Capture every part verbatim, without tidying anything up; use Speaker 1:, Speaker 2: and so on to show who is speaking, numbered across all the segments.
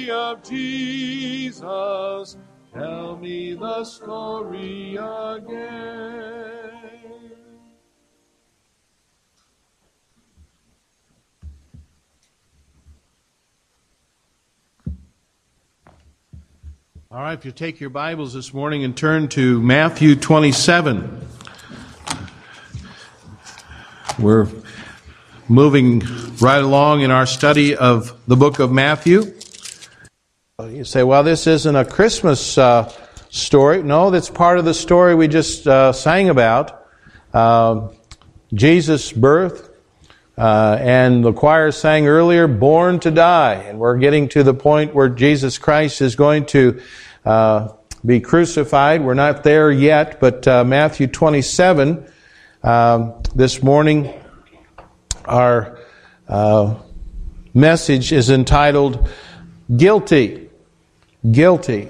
Speaker 1: story of Jesus. Tell me the story again. All right, if you take your Bibles this morning and turn to Matthew twenty-seven. We're moving right along in our study of the book of Matthew. You say, well, this isn't a Christmas uh, story. No, that's part of the story we just uh, sang about. Uh, Jesus' birth. Uh, and the choir sang earlier, born to die. And we're getting to the point where Jesus Christ is going to uh, be crucified. We're not there yet, but uh, Matthew twenty-seven, uh, this morning, our uh, message is entitled, Guilty. Guilty.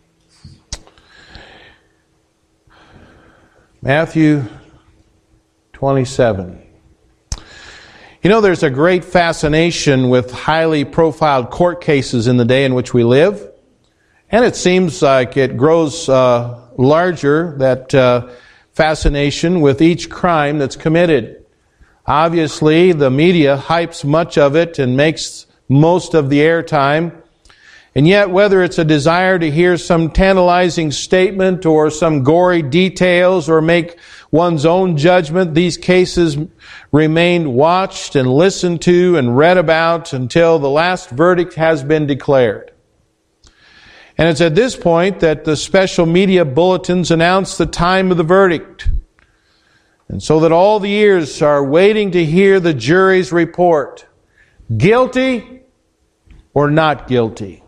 Speaker 1: Matthew twenty-seven. You know, there's a great fascination with highly profiled court cases in the day in which we live. And it seems like it grows uh, larger, that uh, fascination, with each crime that's committed. Obviously, the media hypes much of it and makes most of the airtime. And yet, whether it's a desire to hear some tantalizing statement or some gory details or make one's own judgment, these cases remain watched and listened to and read about until the last verdict has been declared. And it's at this point that the special media bulletins announce the time of the verdict. And so that all the ears are waiting to hear the jury's report. Guilty or not guilty?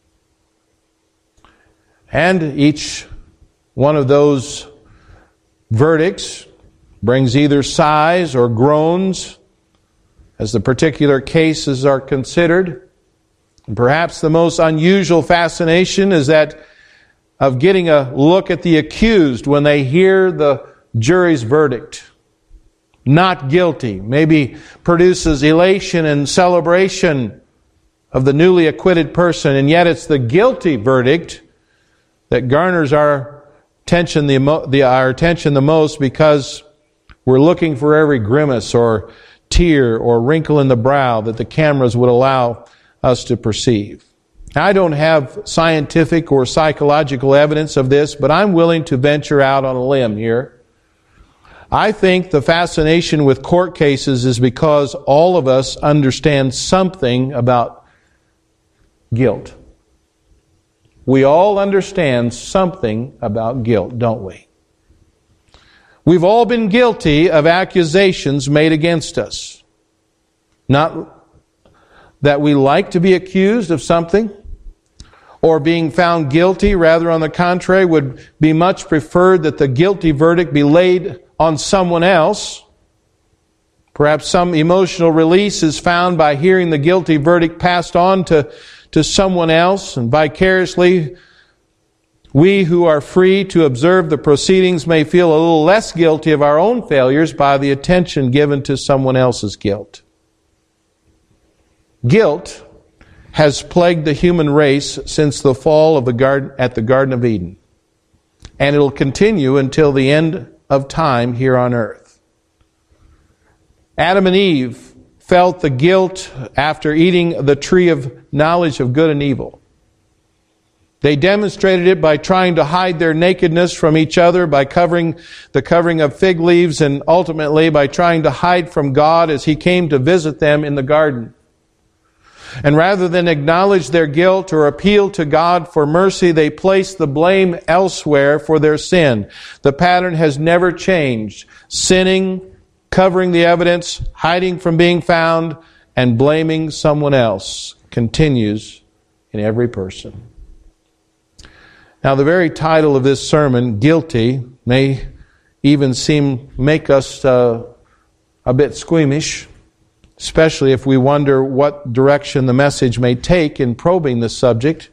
Speaker 1: And each one of those verdicts brings either sighs or groans as the particular cases are considered. And perhaps the most unusual fascination is that of getting a look at the accused when they hear the jury's verdict. Not guilty. Maybe produces elation and celebration of the newly acquitted person, and yet it's the guilty verdict that garners our attention the, the our attention the most, because we're looking for every grimace or tear or wrinkle in the brow that the cameras would allow us to perceive. Now, I don't have scientific or psychological evidence of this, but I'm willing to venture out on a limb here. I think the fascination with court cases is because all of us understand something about guilt. We all understand something about guilt, don't we? We've all been guilty of accusations made against us. Not that we like to be accused of something or being found guilty. Rather, on the contrary, would be much preferred that the guilty verdict be laid on someone else. Perhaps some emotional release is found by hearing the guilty verdict passed on to to someone else, and vicariously we who are free to observe the proceedings may feel a little less guilty of our own failures by the attention given to someone else's guilt. Guilt has plagued the human race since the fall of the garden at the Garden of Eden, and it'll continue until the end of time here on earth. Adam and Eve felt the guilt after eating the tree of knowledge of good and evil. They demonstrated it by trying to hide their nakedness from each other, by covering the covering of fig leaves, and ultimately by trying to hide from God as He came to visit them in the garden. And rather than acknowledge their guilt or appeal to God for mercy, they placed the blame elsewhere for their sin. The pattern has never changed. Sinning, covering the evidence, hiding from being found, and blaming someone else continues in every person. Now, the very title of this sermon, Guilty, may even seem make us uh, a bit squeamish, especially if we wonder what direction the message may take in probing this subject.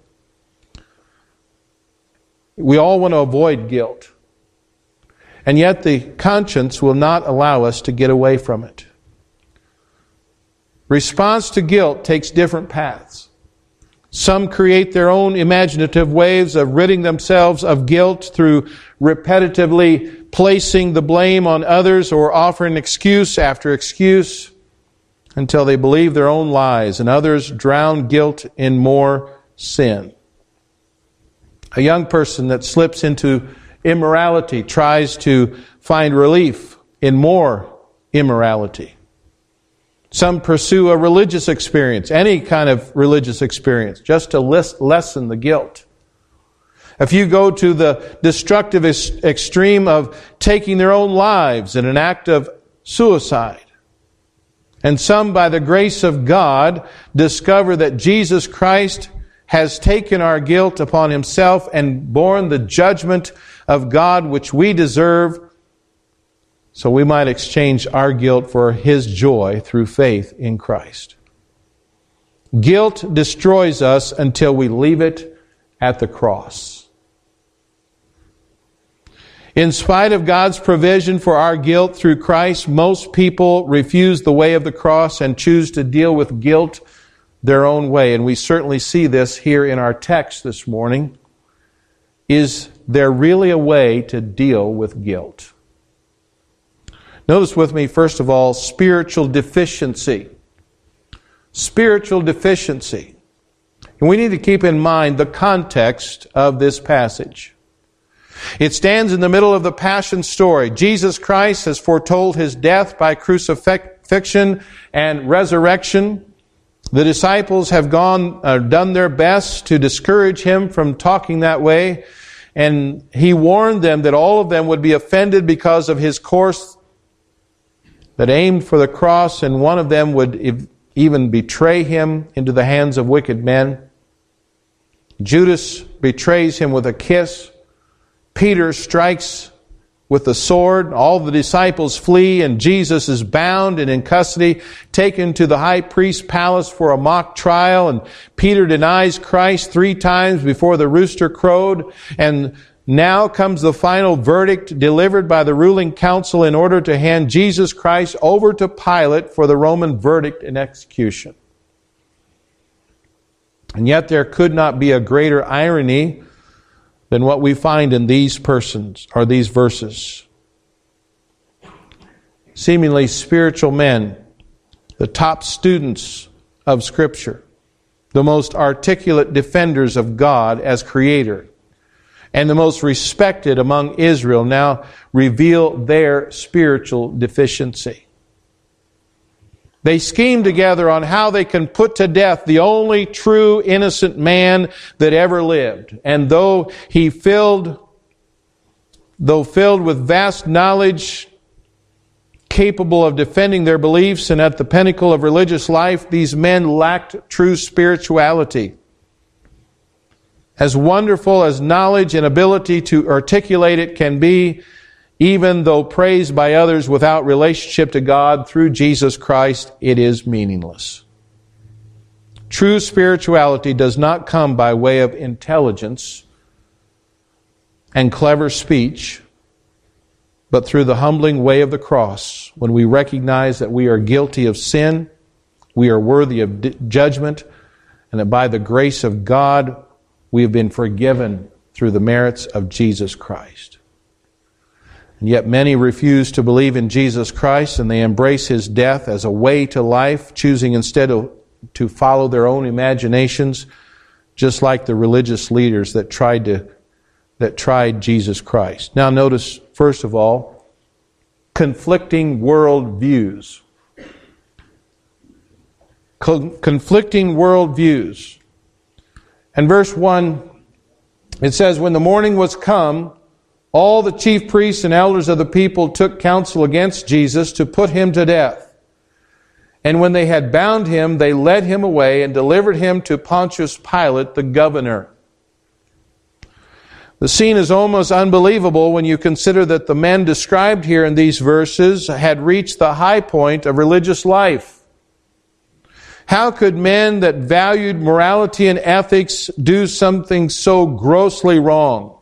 Speaker 1: We all want to avoid guilt. And yet the conscience will not allow us to get away from it. Response to guilt takes different paths. Some create their own imaginative ways of ridding themselves of guilt through repetitively placing the blame on others or offering excuse after excuse until they believe their own lies, and others drown guilt in more sin. A young person that slips into immorality tries to find relief in more immorality. Some pursue a religious experience, any kind of religious experience, just to lessen the guilt. A few go to the destructive extreme of taking their own lives in an act of suicide. And some, by the grace of God, discover that Jesus Christ has taken our guilt upon Himself and borne the judgment of God which we deserve, so we might exchange our guilt for His joy through faith in Christ. Guilt destroys us until we leave it at the cross. In spite of God's provision for our guilt through Christ, most people refuse the way of the cross and choose to deal with guilt their own way. And we certainly see this here in our text this morning. Is there really a way to deal with guilt? Notice with me, first of all, spiritual deficiency. Spiritual deficiency. And we need to keep in mind the context of this passage. It stands in the middle of the Passion story. Jesus Christ has foretold His death by crucifixion and resurrection. The disciples have gone, uh, done their best to discourage Him from talking that way. And He warned them that all of them would be offended because of His course that aimed for the cross, and one of them would even betray Him into the hands of wicked men. Judas betrays Him with a kiss. Peter strikes with the sword. All the disciples flee, and Jesus is bound and in custody, taken to the high priest's palace for a mock trial. And Peter denies Christ three times before the rooster crowed. And now comes the final verdict delivered by the ruling council in order to hand Jesus Christ over to Pilate for the Roman verdict and execution. And yet there could not be a greater irony than what we find in these persons, or these verses. Seemingly spiritual men, the top students of Scripture, the most articulate defenders of God as Creator, and the most respected among Israel, now reveal their spiritual deficiency. They scheme together on how they can put to death the only true innocent man that ever lived. And though he filled, though filled with vast knowledge, capable of defending their beliefs and at the pinnacle of religious life, these men lacked true spirituality. As wonderful as knowledge and ability to articulate it can be, even though praised by others without relationship to God through Jesus Christ, it is meaningless. True spirituality does not come by way of intelligence and clever speech, but through the humbling way of the cross, when we recognize that we are guilty of sin, we are worthy of d- judgment, and that by the grace of God, we have been forgiven through the merits of Jesus Christ. And yet many refuse to believe in Jesus Christ, and they embrace His death as a way to life, choosing instead of, to follow their own imaginations, just like the religious leaders that tried to that tried Jesus Christ. Now notice, first of all, conflicting world views. Con- conflicting world views. In verse one, it says, "When the morning was come, all the chief priests and elders of the people took counsel against Jesus to put Him to death. And when they had bound Him, they led Him away and delivered Him to Pontius Pilate, the governor." The scene is almost unbelievable when you consider that the men described here in these verses had reached the high point of religious life. How could men that valued morality and ethics do something so grossly wrong?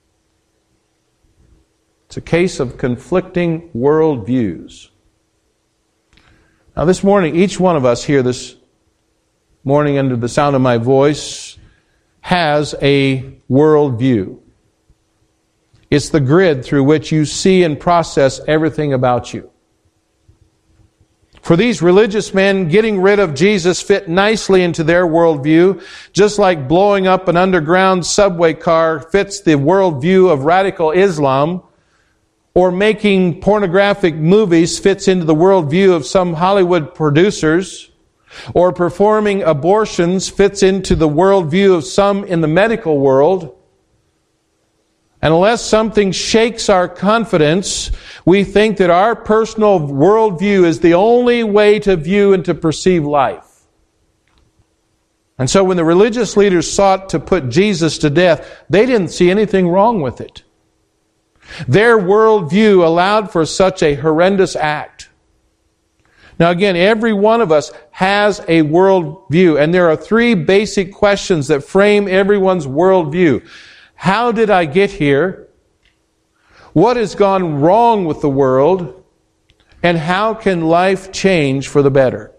Speaker 1: It's a case of conflicting worldviews. Now this morning, each one of us here this morning under the sound of my voice has a worldview. It's the grid through which you see and process everything about you. For these religious men, getting rid of Jesus fit nicely into their worldview, just like blowing up an underground subway car fits the worldview of radical Islam, or making pornographic movies fits into the worldview of some Hollywood producers, or performing abortions fits into the worldview of some in the medical world. And unless something shakes our confidence, we think that our personal worldview is the only way to view and to perceive life. And so when the religious leaders sought to put Jesus to death, they didn't see anything wrong with it. Their worldview allowed for such a horrendous act. Now again, every one of us has a worldview, and there are three basic questions that frame everyone's worldview. How did I get here? What has gone wrong with the world? And how can life change for the better?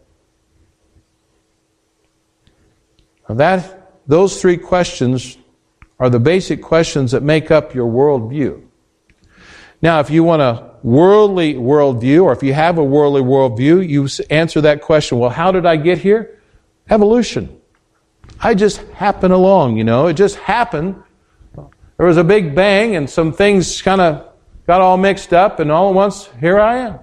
Speaker 1: Now that, those three questions are the basic questions that make up your worldview. Now, if you want a worldly worldview, or if you have a worldly worldview, you answer that question, well, how did I get here? Evolution. I just happen along, you know. It just happened. There was a big bang and some things kind of got all mixed up, and all at once, here I am.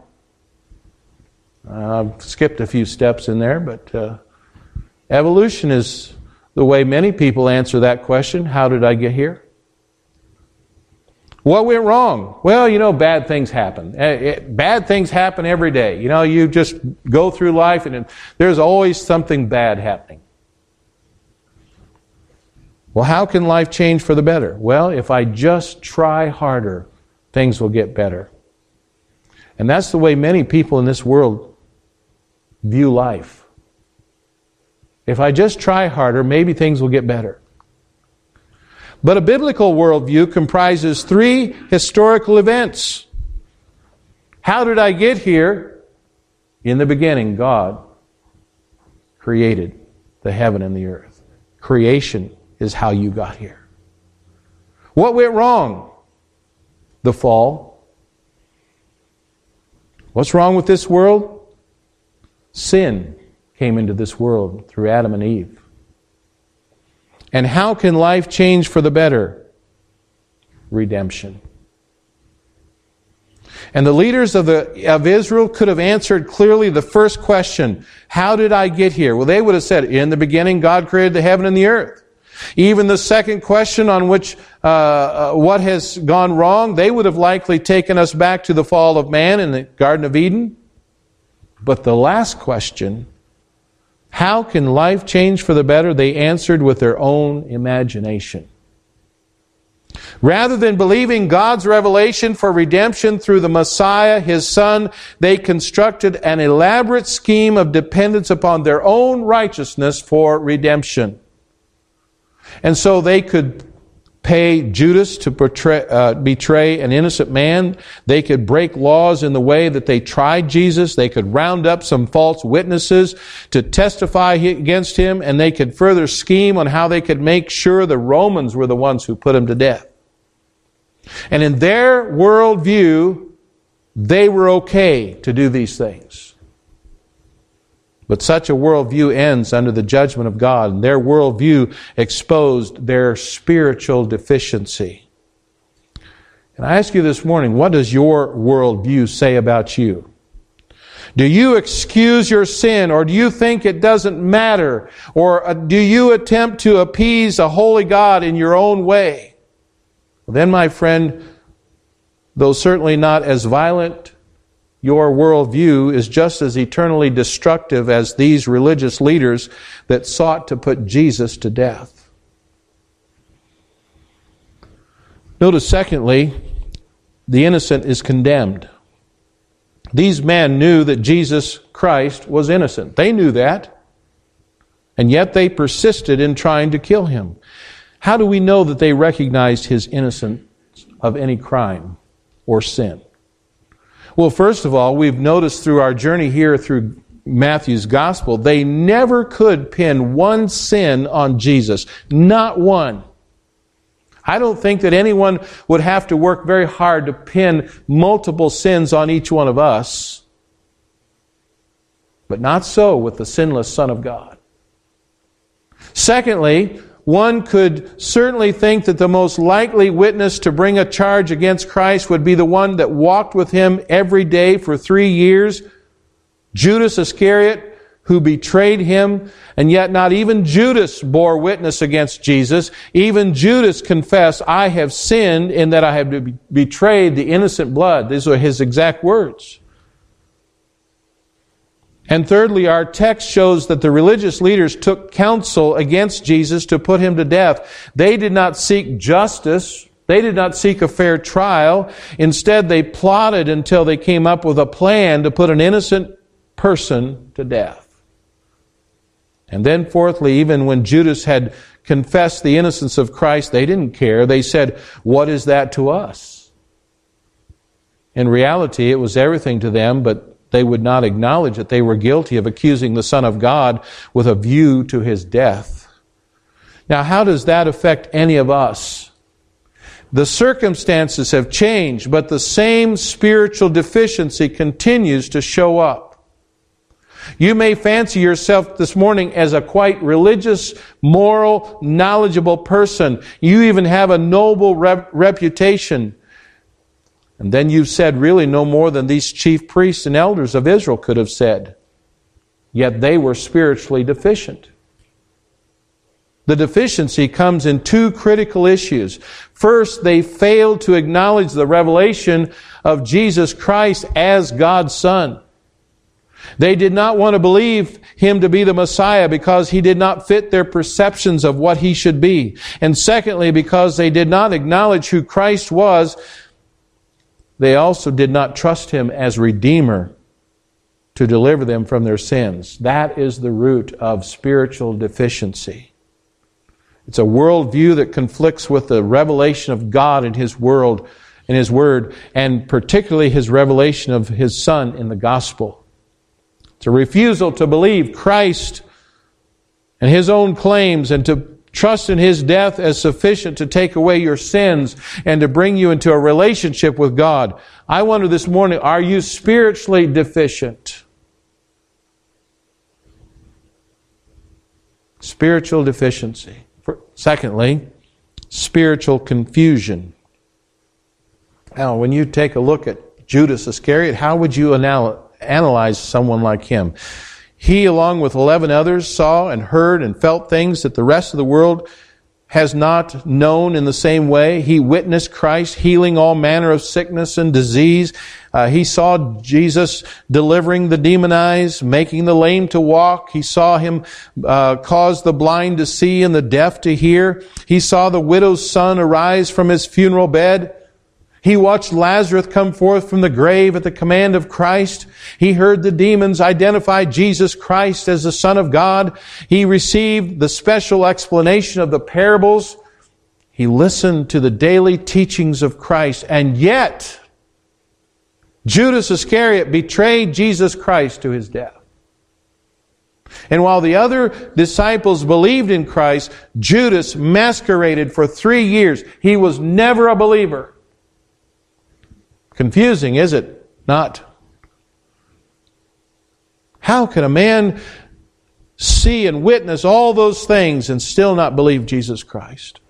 Speaker 1: Uh, I've skipped a few steps in there, but uh, evolution is the way many people answer that question. How did I get here? What went wrong? Well, you know, bad things happen. Bad things happen every day. You know, you just go through life and there's always something bad happening. Well, how can life change for the better? Well, if I just try harder, things will get better. And that's the way many people in this world view life. If I just try harder, maybe things will get better. But a biblical worldview comprises three historical events. How did I get here? In the beginning, God created the heaven and the earth. Creation is how you got here. What went wrong? The fall. What's wrong with this world? Sin came into this world through Adam and Eve. And how can life change for the better? Redemption. And the leaders of the of Israel could have answered clearly the first question, how did I get here? Well, they would have said, in the beginning God created the heaven and the earth. Even the second question on which uh, uh, what has gone wrong, they would have likely taken us back to the fall of man in the Garden of Eden. But the last question, how can life change for the better? They answered with their own imagination. Rather than believing God's revelation for redemption through the Messiah, His Son, they constructed an elaborate scheme of dependence upon their own righteousness for redemption. And so they could pay Judas to betray, uh, betray an innocent man. They could break laws in the way that they tried Jesus. They could round up some false witnesses to testify against Him, and they could further scheme on how they could make sure the Romans were the ones who put Him to death. And in their worldview, they were okay to do these things. But such a worldview ends under the judgment of God, and their worldview exposed their spiritual deficiency. And I ask you this morning, what does your worldview say about you? Do you excuse your sin, or do you think it doesn't matter? Or do you attempt to appease a holy God in your own way? Well, then, my friend, though certainly not as violent, your worldview is just as eternally destructive as these religious leaders that sought to put Jesus to death. Notice, secondly, the innocent is condemned. These men knew that Jesus Christ was innocent. They knew that. And yet they persisted in trying to kill Him. How do we know that they recognized His innocence of any crime or sin? Well, first of all, we've noticed through our journey here through Matthew's gospel, they never could pin one sin on Jesus. Not one. I don't think that anyone would have to work very hard to pin multiple sins on each one of us. But not so with the sinless Son of God. Secondly, one could certainly think that the most likely witness to bring a charge against Christ would be the one that walked with Him every day for three years, Judas Iscariot, who betrayed Him, and yet not even Judas bore witness against Jesus. Even Judas confessed, "I have sinned in that I have betrayed the innocent blood." These are his exact words. And thirdly, our text shows that the religious leaders took counsel against Jesus to put Him to death. They did not seek justice. They did not seek a fair trial. Instead, they plotted until they came up with a plan to put an innocent person to death. And then fourthly, even when Judas had confessed the innocence of Christ, they didn't care. They said, "What is that to us?" In reality, it was everything to them, but they would not acknowledge that they were guilty of accusing the Son of God with a view to His death. Now, how does that affect any of us? The circumstances have changed, but the same spiritual deficiency continues to show up. You may fancy yourself this morning as a quite religious, moral, knowledgeable person. You even have a noble rep- reputation. And then you've said really no more than these chief priests and elders of Israel could have said. Yet they were spiritually deficient. The deficiency comes in two critical issues. First, they failed to acknowledge the revelation of Jesus Christ as God's Son. They did not want to believe Him to be the Messiah because He did not fit their perceptions of what He should be. And secondly, because they did not acknowledge who Christ was, they also did not trust Him as Redeemer to deliver them from their sins. That is the root of spiritual deficiency. It's a worldview that conflicts with the revelation of God in His world, in His Word, and particularly His revelation of His Son in the gospel. It's a refusal to believe Christ and His own claims and to trust in His death as sufficient to take away your sins and to bring you into a relationship with God. I wonder this morning, are you spiritually deficient? Spiritual deficiency. Secondly, spiritual confusion. Now, when you take a look at Judas Iscariot, how would you anal- analyze someone like him? He, along with eleven others, saw and heard and felt things that the rest of the world has not known in the same way. He witnessed Christ healing all manner of sickness and disease. Uh, he saw Jesus delivering the demonized, making the lame to walk. He saw Him uh, cause the blind to see and the deaf to hear. He saw the widow's son arise from his funeral bed. He watched Lazarus come forth from the grave at the command of Christ. He heard the demons identify Jesus Christ as the Son of God. He received the special explanation of the parables. He listened to the daily teachings of Christ. And yet, Judas Iscariot betrayed Jesus Christ to His death. And while the other disciples believed in Christ, Judas masqueraded for three years. He was never a believer. Confusing, is it not? How can a man see and witness all those things and still not believe Jesus Christ?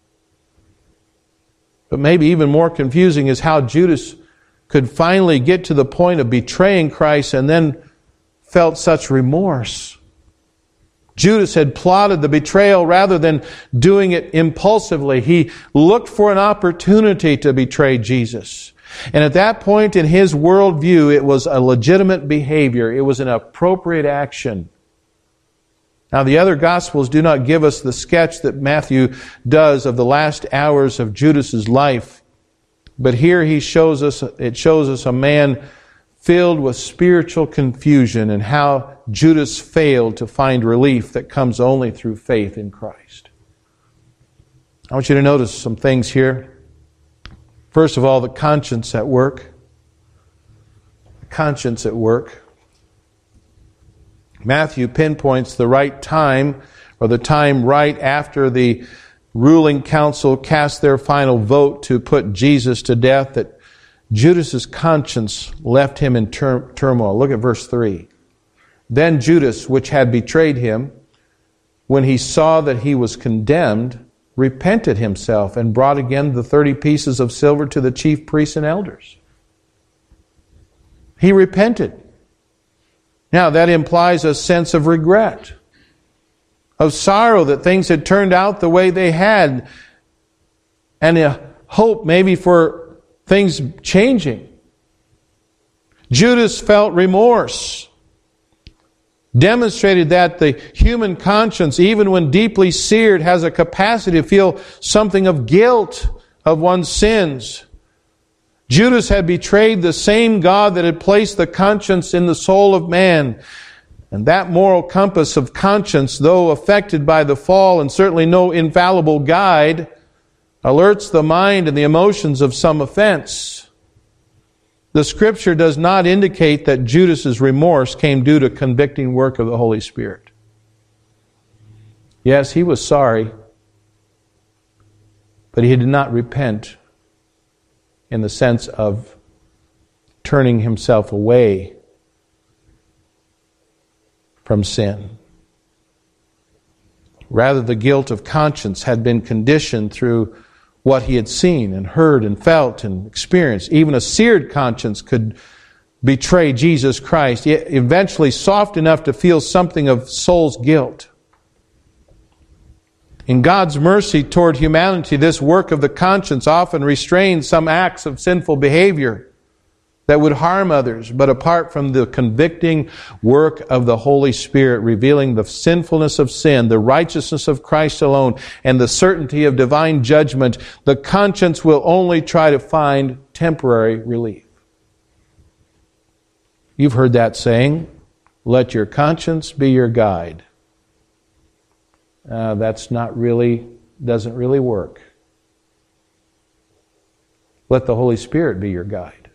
Speaker 1: But maybe even more confusing is how Judas could finally get to the point of betraying Christ and then felt such remorse. Judas had plotted the betrayal rather than doing it impulsively. He looked for an opportunity to betray Jesus. And at that point in his worldview, it was a legitimate behavior. It was an appropriate action. Now, the other Gospels do not give us the sketch that Matthew does of the last hours of Judas's life. But here he shows us, it shows us a man filled with spiritual confusion and how Judas failed to find relief that comes only through faith in Christ. I want you to notice some things here. First of all, the conscience at work. The conscience at work. Matthew pinpoints the right time, or the time right after the ruling council cast their final vote to put Jesus to death, that Judas's conscience left him in tur- turmoil. Look at verse three. Then Judas, which had betrayed him, when he saw that he was condemned, repented himself and brought again the thirty pieces of silver to the chief priests and elders. He repented. Now that implies a sense of regret, of sorrow that things had turned out the way they had, and a hope maybe for things changing. Judas felt remorse, demonstrated that the human conscience, even when deeply seared, has a capacity to feel something of guilt of one's sins. Judas had betrayed the same God that had placed the conscience in the soul of man. And that moral compass of conscience, though affected by the fall and certainly no infallible guide, alerts the mind and the emotions of some offense. The Scripture does not indicate that Judas's remorse came due to convicting work of the Holy Spirit. Yes, he was sorry, but he did not repent in the sense of turning himself away from sin. Rather, the guilt of conscience had been conditioned through what he had seen and heard and felt and experienced. Even a seared conscience could betray Jesus Christ, yet eventually soft enough to feel something of soul's guilt. In God's mercy toward humanity, this work of the conscience often restrains some acts of sinful behavior that would harm others, but apart from the convicting work of the Holy Spirit, revealing the sinfulness of sin, the righteousness of Christ alone, and the certainty of divine judgment, the conscience will only try to find temporary relief. You've heard that saying, let your conscience be your guide. Uh, that's not really, doesn't really work. Let the Holy Spirit be your guide.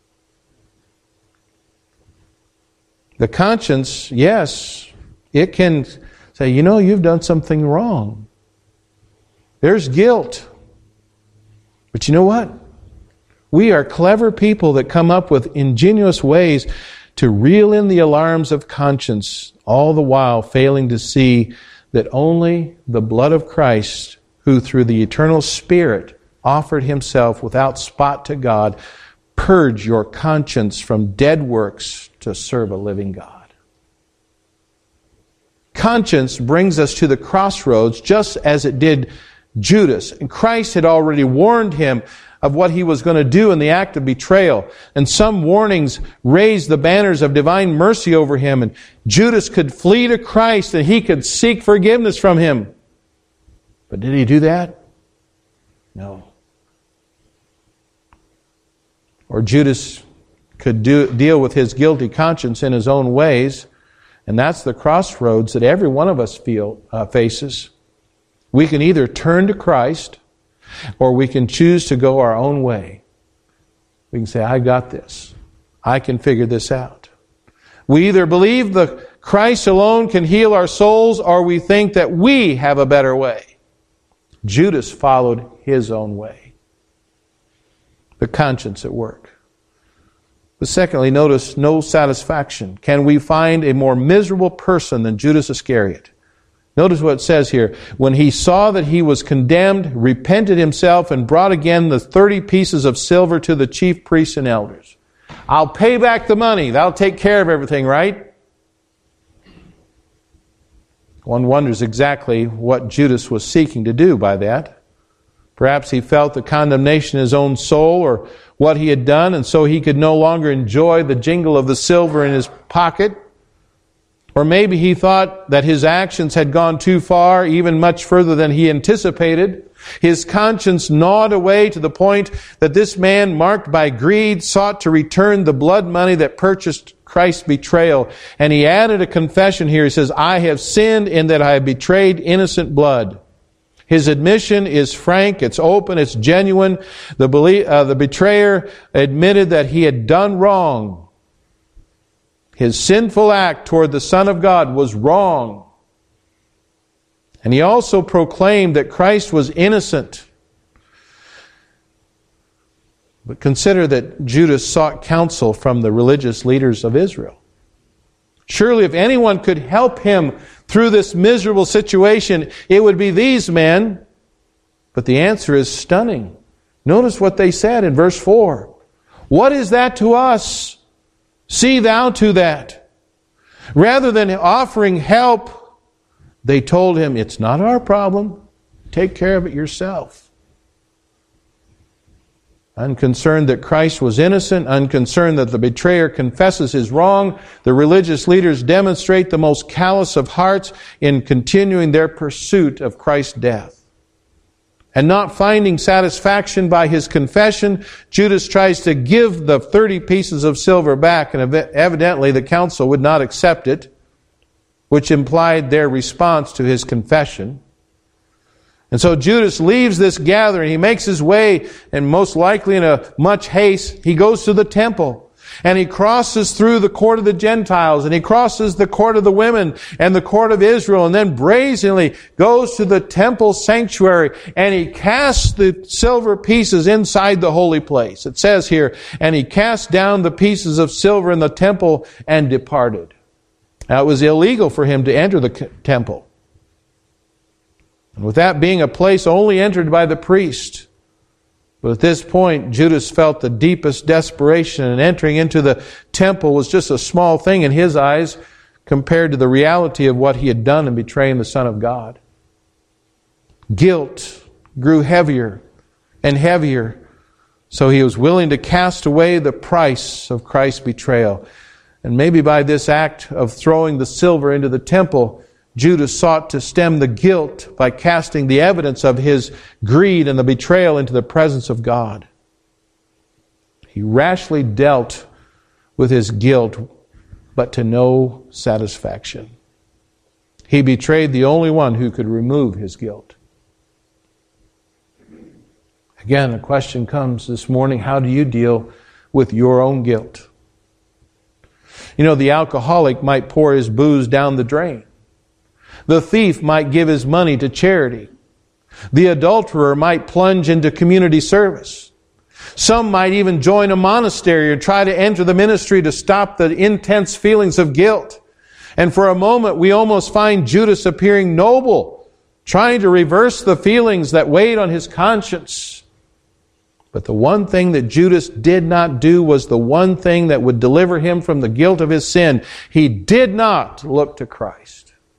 Speaker 1: The conscience, yes, it can say, you know, you've done something wrong. There's guilt. But you know what? We are clever people that come up with ingenious ways to reel in the alarms of conscience, all the while failing to see that only the blood of Christ, who through the eternal Spirit offered Himself without spot to God, purge your conscience from dead works to serve a living God. Conscience brings us to the crossroads just as it did Judas. And Christ had already warned him of what he was going to do in the act of betrayal. And some warnings raised the banners of divine mercy over him. And Judas could flee to Christ and he could seek forgiveness from him. But did he do that? No. Or Judas could do, deal with his guilty conscience in his own ways. And that's the crossroads that every one of us feel uh, faces. We can either turn to Christ, or we can choose to go our own way. We can say, I got this. I can figure this out. We either believe that Christ alone can heal our souls, or we think that we have a better way. Judas followed his own way. The conscience at work. But secondly, notice no satisfaction. Can we find a more miserable person than Judas Iscariot? Notice what it says here. When he saw that he was condemned, repented himself, and brought again the thirty pieces of silver to the chief priests and elders. I'll pay back the money. That'll take care of everything, right? One wonders exactly what Judas was seeking to do by that. Perhaps he felt the condemnation in his own soul or what he had done, and so he could no longer enjoy the jingle of the silver in his pocket. Or maybe he thought that his actions had gone too far, even much further than he anticipated. His conscience gnawed away to the point that this man, marked by greed, sought to return the blood money that purchased Christ's betrayal. And he added a confession here. He says, I have sinned in that I have betrayed innocent blood. His admission is frank, it's open, it's genuine. The, belie- uh, the betrayer admitted that he had done wrong. His sinful act toward the Son of God was wrong. And he also proclaimed that Christ was innocent. But consider that Judas sought counsel from the religious leaders of Israel. Surely if anyone could help him through this miserable situation, it would be these men. But the answer is stunning. Notice what they said in verse four. What is that to us? See thou to that. Rather than offering help, they told him, it's not our problem. Take care of it yourself. Unconcerned that Christ was innocent, unconcerned that the betrayer confesses his wrong, the religious leaders demonstrate the most callous of hearts in continuing their pursuit of Christ's death. And not finding satisfaction by his confession, Judas tries to give the thirty pieces of silver back, and evidently the council would not accept it, which implied their response to his confession. And so Judas leaves this gathering. He makes his way, and most likely in a much haste, he goes to the temple. And he crosses through the court of the Gentiles, and he crosses the court of the women and the court of Israel, and then brazenly goes to the temple sanctuary, and he casts the silver pieces inside the holy place. It says here, and he cast down the pieces of silver in the temple and departed. Now it was illegal for him to enter the temple. And with that being a place only entered by the priest. But at this point, Judas felt the deepest desperation, and entering into the temple was just a small thing in his eyes compared to the reality of what he had done in betraying the Son of God. Guilt grew heavier and heavier, so he was willing to cast away the price of Christ's betrayal. And maybe by this act of throwing the silver into the temple, Judas sought to stem the guilt by casting the evidence of his greed and the betrayal into the presence of God. He rashly dealt with his guilt, but to no satisfaction. He betrayed the only one who could remove his guilt. Again, the question comes this morning, how do you deal with your own guilt? You know, the alcoholic might pour his booze down the drain. The thief might give his money to charity. The adulterer might plunge into community service. Some might even join a monastery or try to enter the ministry to stop the intense feelings of guilt. And for a moment, we almost find Judas appearing noble, trying to reverse the feelings that weighed on his conscience. But the one thing that Judas did not do was the one thing that would deliver him from the guilt of his sin. He did not look to Christ.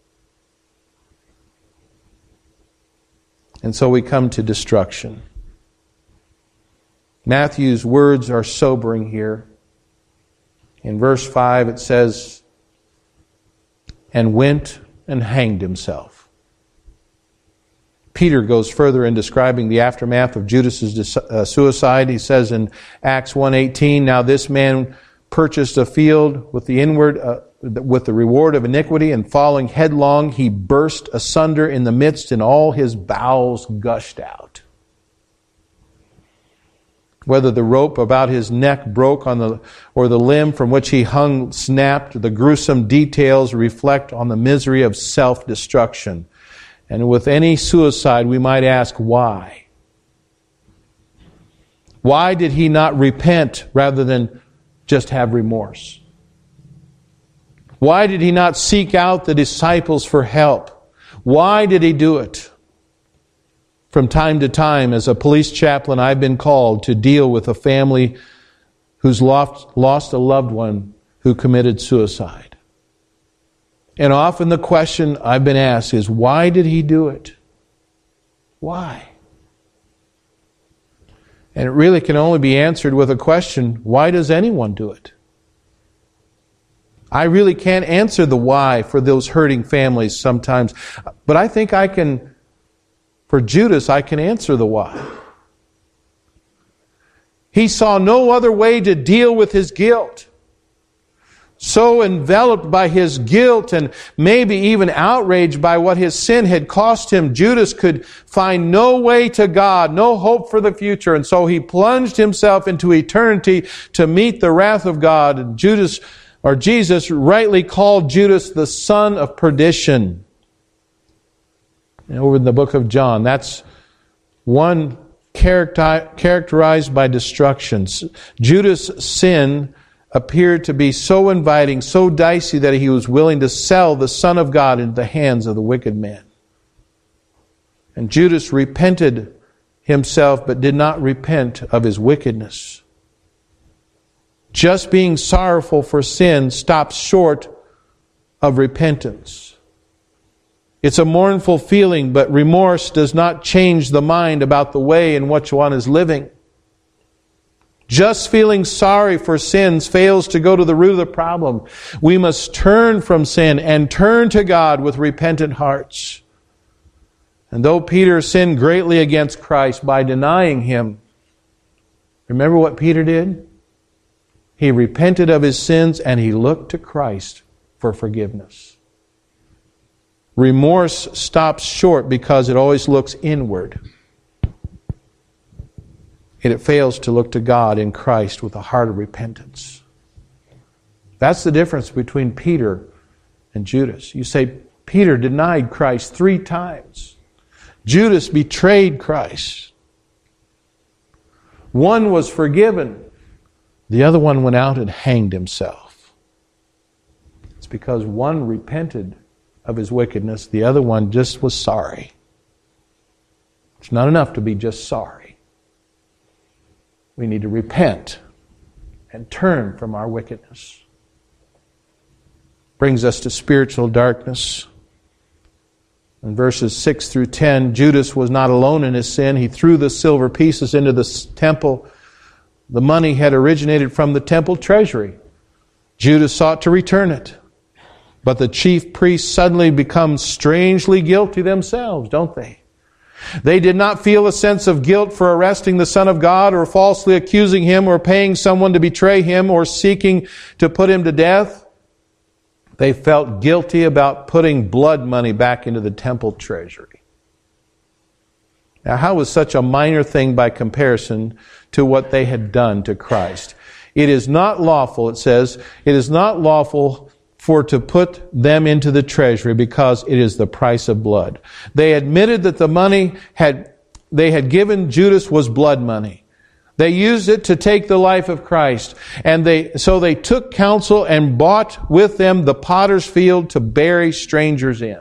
Speaker 1: And so we come to destruction. Matthew's words are sobering here. In verse five it says, and went and hanged himself. Peter goes further in describing the aftermath of Judas' suicide. He says in Acts one eighteen, now this man purchased a field with the inward uh, with the reward of iniquity, and falling headlong, he burst asunder in the midst, and all his bowels gushed out. Whether the rope about his neck broke on the or the limb from which he hung snapped, the gruesome details reflect on the misery of self-destruction. And with any suicide, we might ask, why? Why did he not repent rather than just have remorse? Why did he not seek out the disciples for help? Why did he do it? From time to time, as a police chaplain, I've been called to deal with a family who's lost, lost a loved one who committed suicide. And often the question I've been asked is, why did he do it? Why? And it really can only be answered with a question, why does anyone do it? I really can't answer the why for those hurting families sometimes. But I think I can, for Judas, I can answer the why. He saw no other way to deal with his guilt. So enveloped by his guilt and maybe even outraged by what his sin had cost him, Judas could find no way to God, no hope for the future. And so he plunged himself into eternity to meet the wrath of God. And Judas or Jesus rightly called Judas the son of perdition. And over in the book of John, that's one character, characterized by destructions. Judas' sin appeared to be so inviting, so dicey, that he was willing to sell the Son of God into the hands of the wicked man. And Judas repented himself, but did not repent of his wickedness. Just being sorrowful for sin stops short of repentance. It's a mournful feeling, but remorse does not change the mind about the way in which one is living. Just feeling sorry for sins fails to go to the root of the problem. We must turn from sin and turn to God with repentant hearts. And though Peter sinned greatly against Christ by denying Him, remember what Peter did? He repented of his sins and he looked to Christ for forgiveness. Remorse stops short because it always looks inward. And it fails to look to God in Christ with a heart of repentance. That's the difference between Peter and Judas. You say, Peter denied Christ three times. Judas betrayed Christ. One was forgiven. The other one went out and hanged himself. It's because one repented of his wickedness. The other one just was sorry. It's not enough to be just sorry. We need to repent and turn from our wickedness. Brings us to spiritual darkness. In verses six through ten, Judas was not alone in his sin. He threw the silver pieces into the temple. The money had originated from the temple treasury. Judas sought to return it. But the chief priests suddenly become strangely guilty themselves, don't they? They did not feel a sense of guilt for arresting the Son of God or falsely accusing Him or paying someone to betray Him or seeking to put Him to death. They felt guilty about putting blood money back into the temple treasury. Now, how was such a minor thing by comparison to what they had done to Christ? It is not lawful, it says, it is not lawful for to put them into the treasury because it is the price of blood. They admitted that the money had they had given Judas was blood money. They used it to take the life of Christ. And they so they took counsel and bought with them the potter's field to bury strangers in.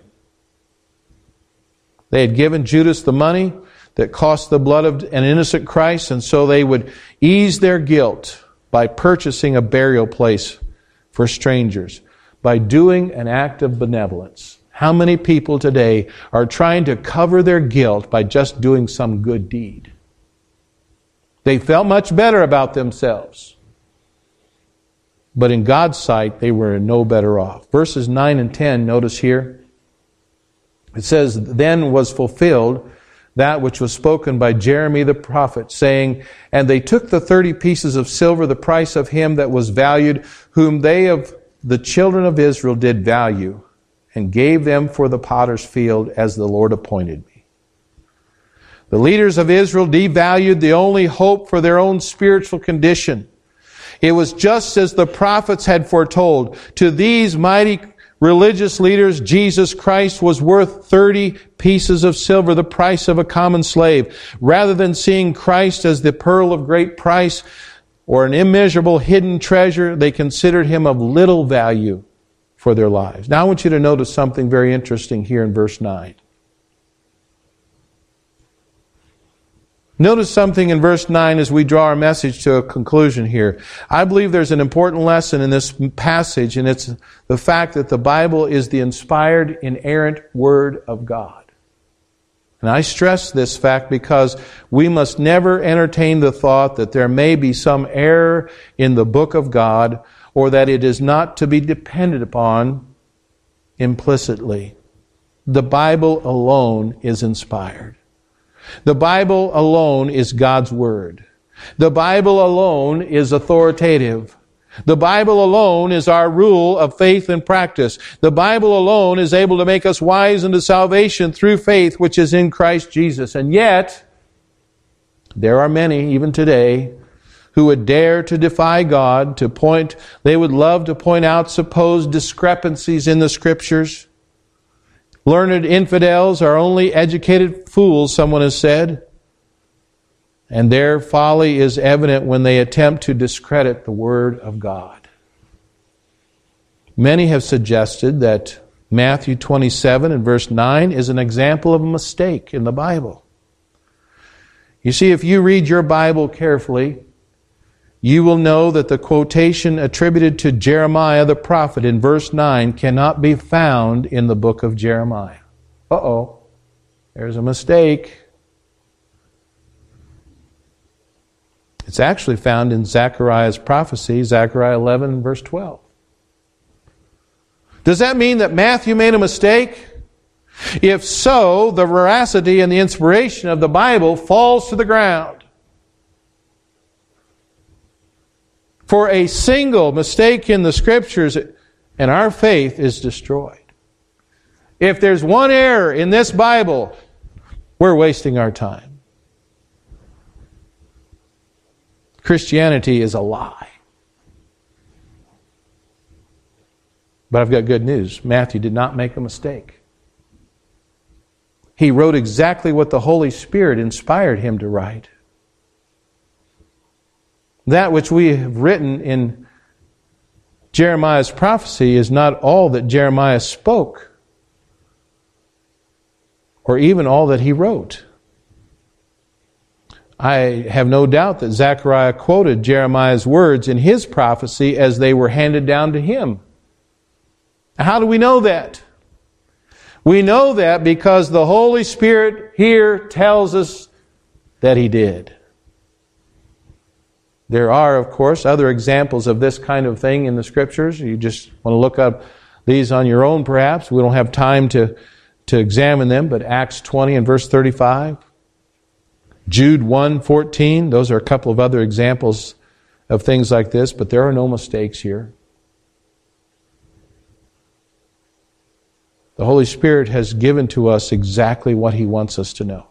Speaker 1: They had given Judas the money that cost the blood of an innocent Christ, and so they would ease their guilt by purchasing a burial place for strangers, by doing an act of benevolence. How many people today are trying to cover their guilt by just doing some good deed? They felt much better about themselves. But in God's sight, they were no better off. Verses nine and ten, notice here. It says, then was fulfilled that which was spoken by Jeremy the prophet, saying, and they took the thirty pieces of silver, the price of him that was valued, whom they of the children of Israel did value, and gave them for the potter's field as the Lord appointed me. The leaders of Israel devalued the only hope for their own spiritual condition. It was just as the prophets had foretold. To these mighty religious leaders, Jesus Christ was worth thirty pieces of silver, the price of a common slave. Rather than seeing Christ as the pearl of great price or an immeasurable hidden treasure, they considered Him of little value for their lives. Now I want you to notice something very interesting here in verse nine. Notice something in verse nine as we draw our message to a conclusion here. I believe there's an important lesson in this passage, and it's the fact that the Bible is the inspired, inerrant Word of God. And I stress this fact because we must never entertain the thought that there may be some error in the book of God or that it is not to be depended upon implicitly. The Bible alone is inspired. The Bible alone is God's Word. The Bible alone is authoritative. The Bible alone is our rule of faith and practice. The Bible alone is able to make us wise unto salvation through faith which is in Christ Jesus. And yet, there are many, even today, who would dare to defy God, to point, they would love to point out supposed discrepancies in the Scriptures. Learned infidels are only educated fools, someone has said. And their folly is evident when they attempt to discredit the Word of God. Many have suggested that Matthew twenty-seven and verse nine is an example of a mistake in the Bible. You see, if you read your Bible carefully, you will know that the quotation attributed to Jeremiah the prophet in verse nine cannot be found in the book of Jeremiah. Uh-oh, there's a mistake. It's actually found in Zechariah's prophecy, Zechariah eleven, verse twelve. Does that mean that Matthew made a mistake? If so, the veracity and the inspiration of the Bible falls to the ground. For a single mistake in the Scriptures, and our faith is destroyed. If there's one error in this Bible, we're wasting our time. Christianity is a lie. But I've got good news. Matthew did not make a mistake. He wrote exactly what the Holy Spirit inspired him to write. That which we have written in Jeremiah's prophecy is not all that Jeremiah spoke, or even all that he wrote. I have no doubt that Zechariah quoted Jeremiah's words in his prophecy as they were handed down to him. How do we know that? We know that because the Holy Spirit here tells us that he did. There are, of course, other examples of this kind of thing in the Scriptures. You just want to look up these on your own, perhaps. We don't have time to, to examine them, but Acts twenty and verse thirty-five. Jude one fourteen. Those are a couple of other examples of things like this, but there are no mistakes here. The Holy Spirit has given to us exactly what He wants us to know.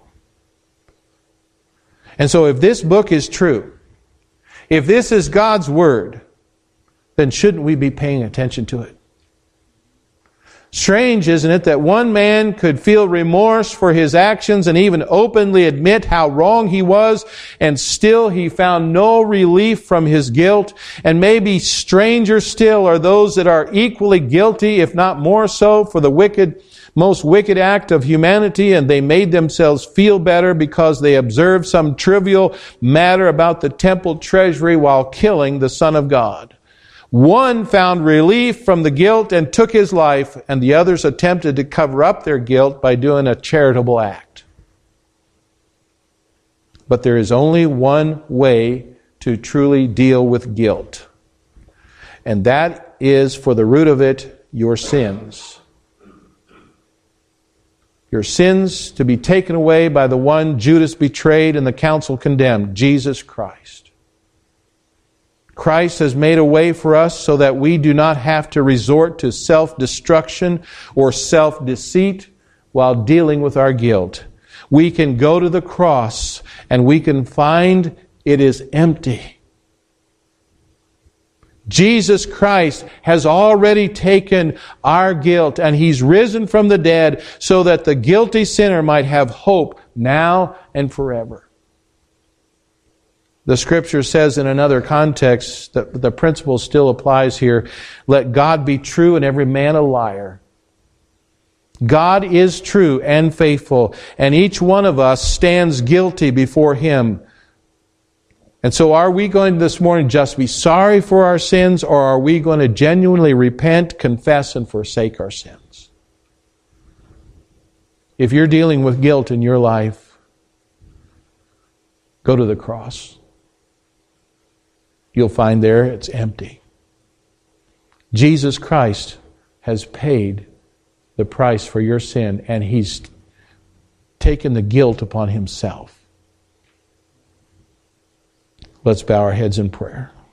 Speaker 1: And so if this book is true, if this is God's Word, then shouldn't we be paying attention to it? Strange, isn't it, that one man could feel remorse for his actions and even openly admit how wrong he was, and still he found no relief from his guilt. And maybe stranger still are those that are equally guilty, if not more so, for the wicked, most wicked act of humanity, and they made themselves feel better because they observed some trivial matter about the temple treasury while killing the Son of God. One found relief from the guilt and took his life, and the others attempted to cover up their guilt by doing a charitable act. But there is only one way to truly deal with guilt, and that is, for the root of it, your sins. Your sins to be taken away by the one Judas betrayed and the council condemned, Jesus Christ. Christ has made a way for us so that we do not have to resort to self-destruction or self-deceit while dealing with our guilt. We can go to the cross and we can find it is empty. Jesus Christ has already taken our guilt, and He's risen from the dead so that the guilty sinner might have hope now and forever. The Scripture says in another context that the principle still applies here. Let God be true and every man a liar. God is true and faithful, and each one of us stands guilty before Him. And so are we going to this morning just be sorry for our sins, or are we going to genuinely repent, confess, and forsake our sins? If you're dealing with guilt in your life, go to the cross. You'll find there it's empty. Jesus Christ has paid the price for your sin, and He's taken the guilt upon Himself. Let's bow our heads in prayer.